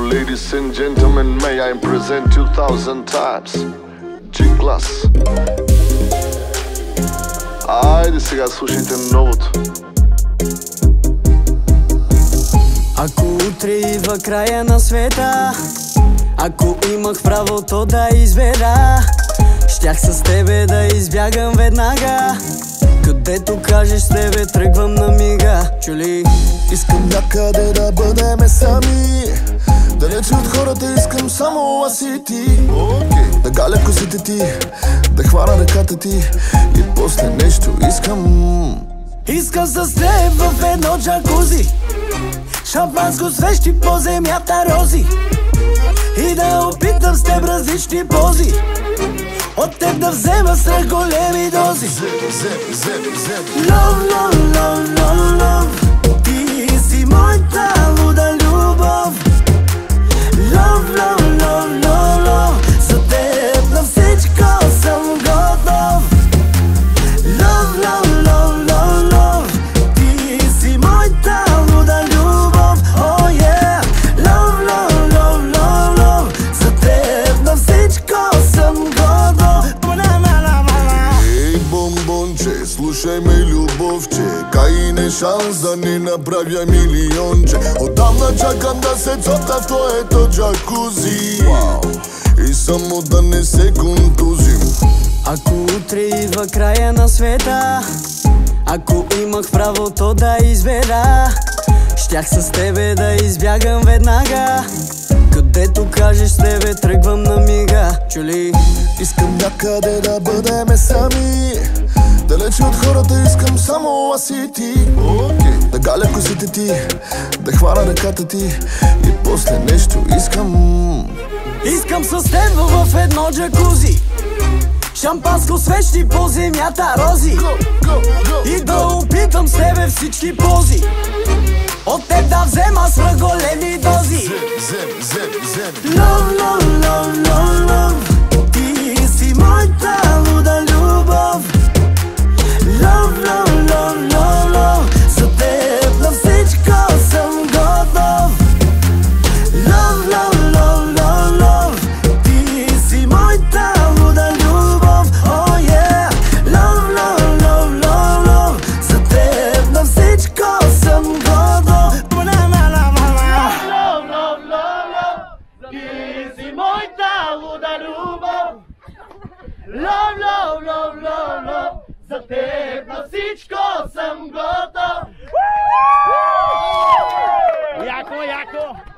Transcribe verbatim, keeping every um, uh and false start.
ladies and gentlemen, may I present two thousand times G-Class. Айде сега слушайте новото. Ако утре идва края на света, ако имах правото да избера, щях с тебе да избягам веднага. Където кажеш, с тебе тръгвам на мига. Чули? Искам някъде да бъдеме сами, далече от хората, искам само аз и ти. okay. Да галя косите ти, да хвана ръката ти и после нещо искам. Искам с теб в едно джакузи, шампанско свещи по земята рози, и да опитам с теб различни пози, от теб да взема с големи дози. Love, love, love, love, love, ти си моята луда любов. Love, love, love, love, love, за теб на всичко съм готов. Love, love, love, love, love, ти си моята луда любов. Oh yeah, love, love, love, love, love, за теб на всичко съм готов. Ей, бомбонче, слушай ме, любовче, кай не шанс да не направя милионче. Отдавна чакам да се цота в твоето джакузи, и само да не се контузим. Ако утре идва края на света, ако имах правото да избера, щях с тебе да избягам веднага. Където кажеш, с тебе тръгвам на мига. Чули? Искам някъде да бъдеме сами, далече от хората, искам само аз и ти. okay. Да галя косите ти, да хвана ръката ти и после нещо искам. Искам с теб в едно джакузи, шампанско свещи по земята рози, go, go, go, и да опитам с тебе всички пози, от теб да взема с големи дози. Зем, зем, зем. Love, love, love, love, love, ти си моята луда любов. Love, love, love, love, love, за теб на всичко съм готов. Love, love, love, love, love, ти си моята луда любов. Oh yeah, love, love, love, love, love, за теб на всичко съм готов. Love, love, love, love, ти си моята луда любов. Love, love, love, love, love, за теб на всичко съм готов. Яко, яко!